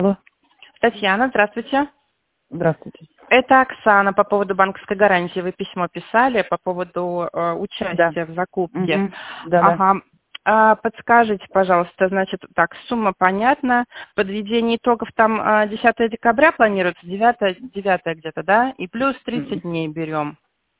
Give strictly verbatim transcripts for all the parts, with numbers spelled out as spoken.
Алло. Татьяна, здравствуйте. Здравствуйте. Это Оксана по поводу банковской гарантии. Вы письмо писали по поводу э, участия Да. в закупке. Угу. Да, Ага. А, подскажите, пожалуйста, значит, так, сумма понятна. Подведение итогов там а, десятого декабря планируется, девятое, девятое где-то, да? И плюс да. тридцать дней берем.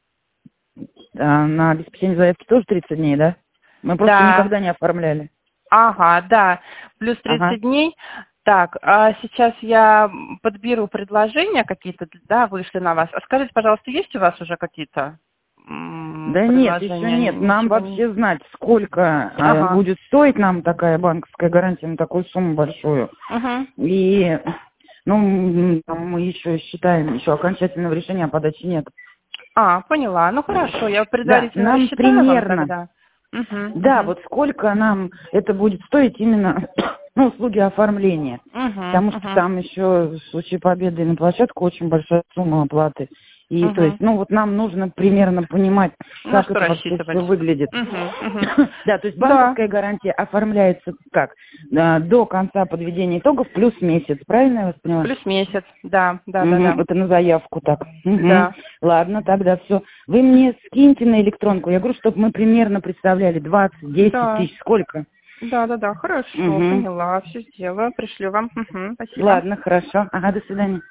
А на обеспечение заявки тоже тридцать дней, да? Мы просто Да. никогда не оформляли. Ага, да, плюс Ага. тридцать дней. Так, а сейчас я подберу предложения какие-то, да, вышли на вас. А скажите, пожалуйста, есть у вас уже какие-то м, Да нет, еще предложения? нет. Нам Ничего не... вообще знать, сколько э, Ага. будет стоить нам такая банковская гарантия на такую сумму большую. Угу. И, ну, м, там мы еще считаем, еще окончательного решения о подаче нет. А, поняла. Ну хорошо, я Да, предварительно нам рассчитаю вам примерно. тогда. Угу, Да, угу. вот сколько нам это будет стоить именно ну, услуги оформления. Потому Угу, что угу. там еще в случае победы на площадку очень большая сумма оплаты. И то Угу. есть, ну вот нам нужно примерно понимать, На как что это вообще рассчитывать? все выглядит. Угу, угу. Да, то есть Да. банковская гарантия оформляется как? Да, до конца подведения итогов плюс месяц, правильно я вас поняла? Плюс месяц, да, да, да, Мгм, да. это на заявку так. Мгм. Да. Ладно, тогда все. Вы мне скиньте на электронку. Я говорю, чтобы мы примерно представляли двадцать, десять Да. тысяч. Сколько? Да, да, да, хорошо, Угу. поняла, все сделаю, пришлю вам. Угу, спасибо. Ладно, хорошо. Ага, до свидания.